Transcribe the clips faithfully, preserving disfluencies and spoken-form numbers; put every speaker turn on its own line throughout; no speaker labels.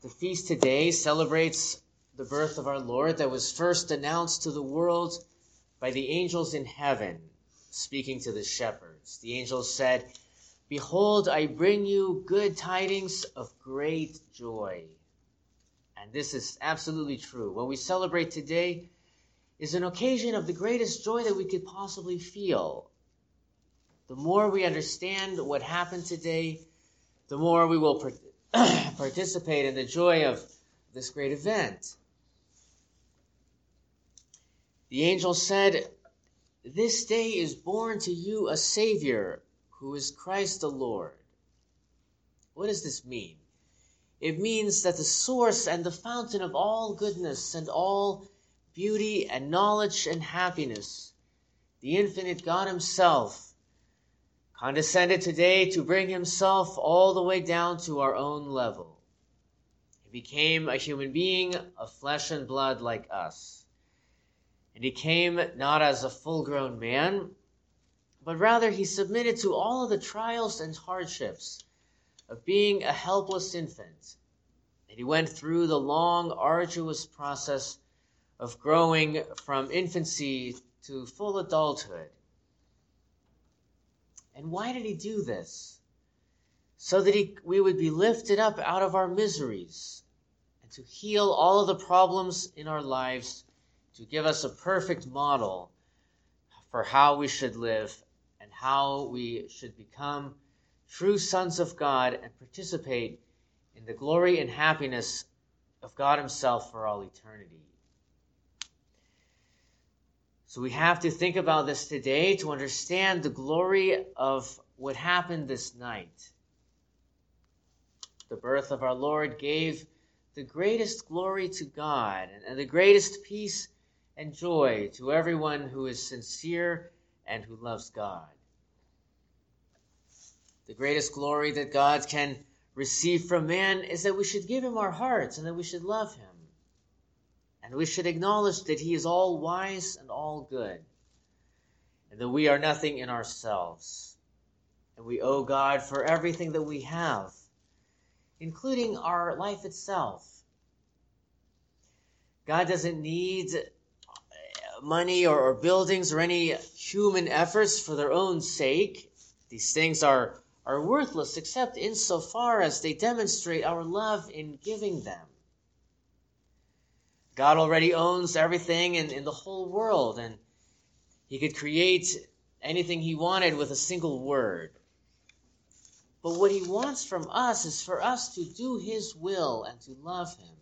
The feast today celebrates the birth of our Lord that was first announced to the world by the angels in heaven, speaking to the shepherds. The angels said, "Behold, I bring you good tidings of great joy." And this is absolutely true. What we celebrate today is an occasion of the greatest joy that we could possibly feel. The more we understand what happened today, the more we will participate in the joy of this great event. The angel said, "This day is born to you a Savior, who is Christ the Lord." What does this mean? It means that the source and the fountain of all goodness and all beauty and knowledge and happiness, the infinite God himself, condescended today to bring himself all the way down to our own level. He became a human being of flesh and blood like us. And he came not as a full-grown man, but rather he submitted to all of the trials and hardships of being a helpless infant. And he went through the long, arduous process of growing from infancy to full adulthood. And why did he do this? So that he, we would be lifted up out of our miseries and to heal all of the problems in our lives, to give us a perfect model for how we should live and how we should become true sons of God and participate in the glory and happiness of God himself for all eternity. So we have to think about this today to understand the glory of what happened this night. The birth of our Lord gave the greatest glory to God and the greatest peace and joy to everyone who is sincere and who loves God. The greatest glory that God can receive from man is that we should give him our hearts and that we should love him. And we should acknowledge that he is all wise and all good, and that we are nothing in ourselves. And we owe God for everything that we have, including our life itself. God doesn't need money or, or buildings or any human efforts for their own sake. These things are, are worthless except insofar as they demonstrate our love in giving them. God already owns everything in, in the whole world, and he could create anything he wanted with a single word. But what he wants from us is for us to do his will and to love him.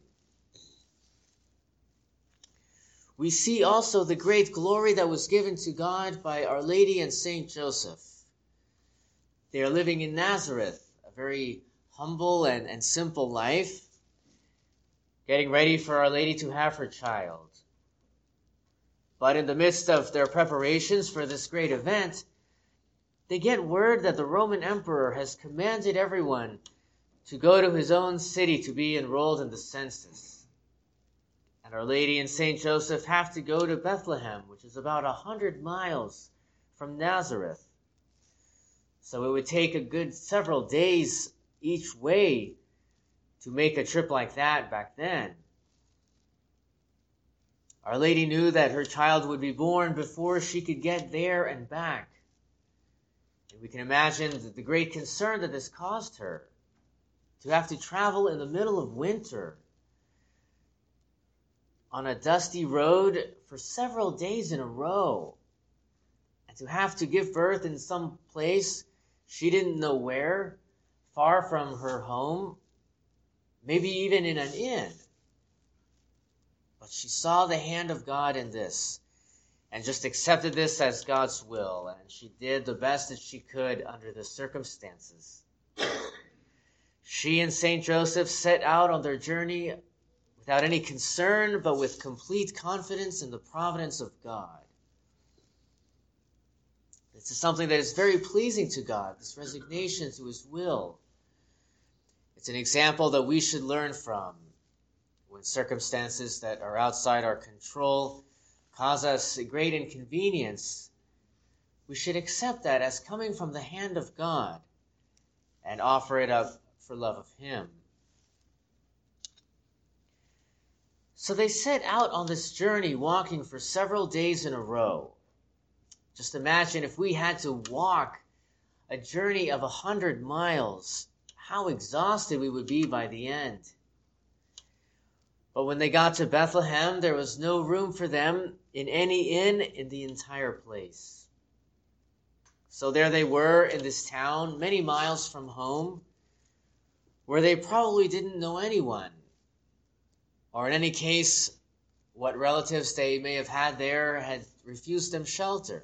We see also the great glory that was given to God by Our Lady and Saint Joseph. They are living in Nazareth, a very humble and, and simple life, getting ready for Our Lady to have her child. But in the midst of their preparations for this great event, they get word that the Roman emperor has commanded everyone to go to his own city to be enrolled in the census. And Our Lady and Saint Joseph have to go to Bethlehem, which is about a hundred miles from Nazareth. So it would take a good several days each way to make a trip like that back then. Our Lady knew that her child would be born before she could get there and back. And we can imagine the great concern that this caused her, to have to travel in the middle of winter on a dusty road for several days in a row, and to have to give birth in some place she didn't know where, far from her home, maybe even in an inn. But she saw the hand of God in this and just accepted this as God's will, and she did the best that she could under the circumstances. She and Saint Joseph set out on their journey without any concern, but with complete confidence in the providence of God. This is something that is very pleasing to God, this resignation to his will. It's an example that we should learn from when circumstances that are outside our control cause us a great inconvenience. We should accept that as coming from the hand of God and offer it up for love of him. So they set out on this journey, walking for several days in a row. Just imagine if we had to walk a journey of a hundred miles, how exhausted we would be by the end. But when they got to Bethlehem, there was no room for them in any inn in the entire place. So there they were in this town, many miles from home, where they probably didn't know anyone. Or in any case, what relatives they may have had there had refused them shelter.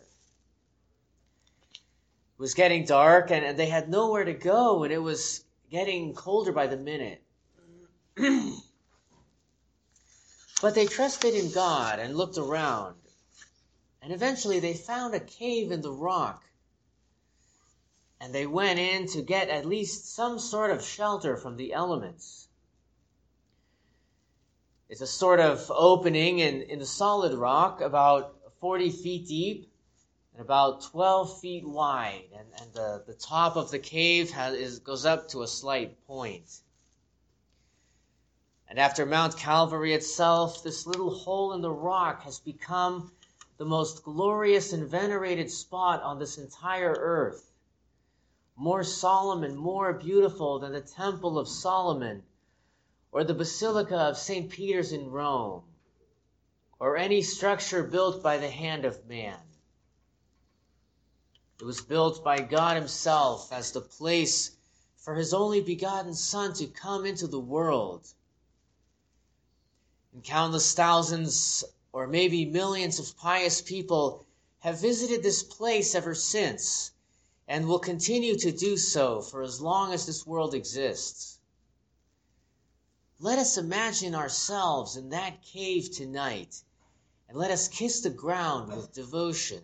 It was getting dark, and, and they had nowhere to go, and it was getting colder by the minute. But they trusted in God and looked around, and eventually they found a cave in the rock, and they went in to get at least some sort of shelter from the elements. It's a sort of opening in, in the solid rock, about forty feet deep and about twelve feet wide, and, and the, the top of the cave has, is, goes up to a slight point. And after Mount Calvary itself, this little hole in the rock has become the most glorious and venerated spot on this entire earth, more solemn and more beautiful than the Temple of Solomon, or the Basilica of Saint Peter's in Rome, or any structure built by the hand of man. It was built by God himself as the place for his only begotten Son to come into the world. And countless thousands, or maybe millions of pious people have visited this place ever since, and will continue to do so for as long as this world exists. Let us imagine ourselves in that cave tonight, and let us kiss the ground with devotion.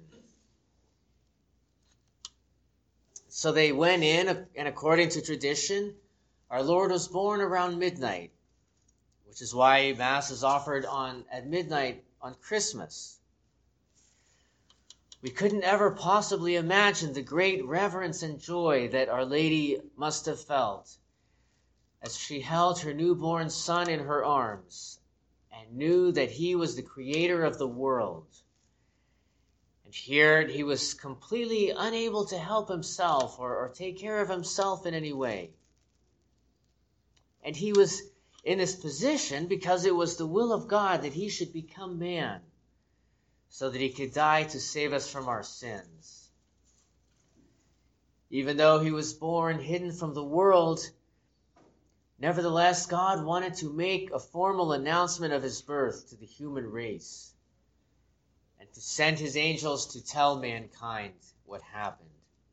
So they went in, and according to tradition, our Lord was born around midnight, which is why Mass is offered on at midnight on Christmas. We couldn't ever possibly imagine the great reverence and joy that Our Lady must have felt as she held her newborn Son in her arms and knew that he was the creator of the world. And here he was completely unable to help himself or, or take care of himself in any way. And he was in this position because it was the will of God that he should become man, so that he could die to save us from our sins. Even though he was born hidden from the world, nevertheless, God wanted to make a formal announcement of his birth to the human race and to send his angels to tell mankind what happened.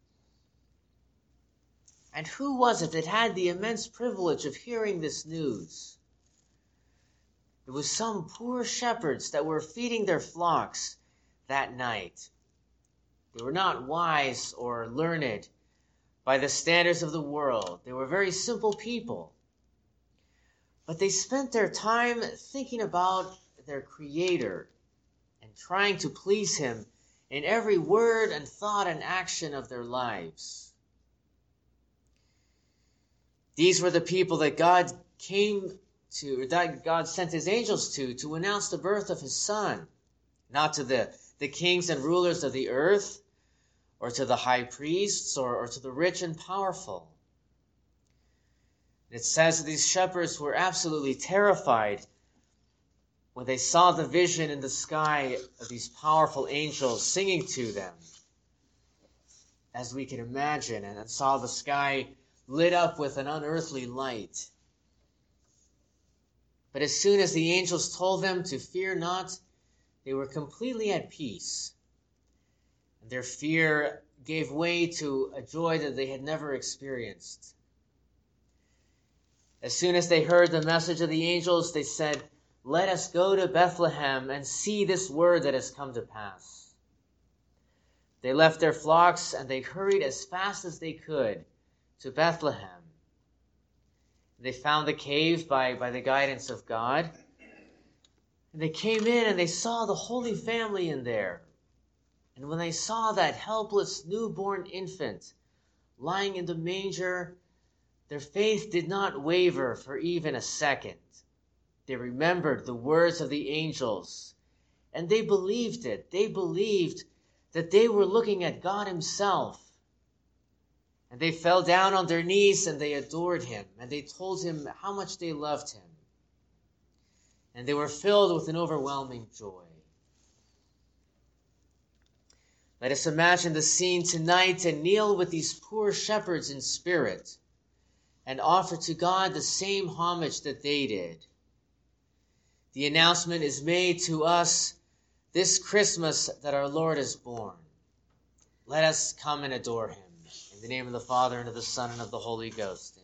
And who was it that had the immense privilege of hearing this news? It was some poor shepherds that were feeding their flocks that night. They were not wise or learned by the standards of the world. They were very simple people. But they spent their time thinking about their Creator and trying to please him in every word and thought and action of their lives. These were the people that God came to, or that God sent his angels to, to announce the birth of his Son, not to the, the kings and rulers of the earth, or to the high priests, or, or to the rich and powerful. It says that these shepherds were absolutely terrified when they saw the vision in the sky of these powerful angels singing to them, as we can imagine, and saw the sky lit up with an unearthly light. But as soon as the angels told them to fear not, they were completely at peace. And their fear gave way to a joy that they had never experienced. As soon as they heard the message of the angels, they said, "Let us go to Bethlehem and see this word that has come to pass." They left their flocks and they hurried as fast as they could to Bethlehem. They found the cave by, by the guidance of God. And they came in and they saw the Holy Family in there. And when they saw that helpless newborn infant lying in the manger, their faith did not waver for even a second. They remembered the words of the angels, and they believed it. They believed that they were looking at God himself. And they fell down on their knees and they adored him, and they told him how much they loved him. And they were filled with an overwhelming joy. Let us imagine the scene tonight and kneel with these poor shepherds in spirit and offer to God the same homage that they did. The announcement is made to us this Christmas that our Lord is born. Let us come and adore him. In the name of the Father, and of the Son, and of the Holy Ghost.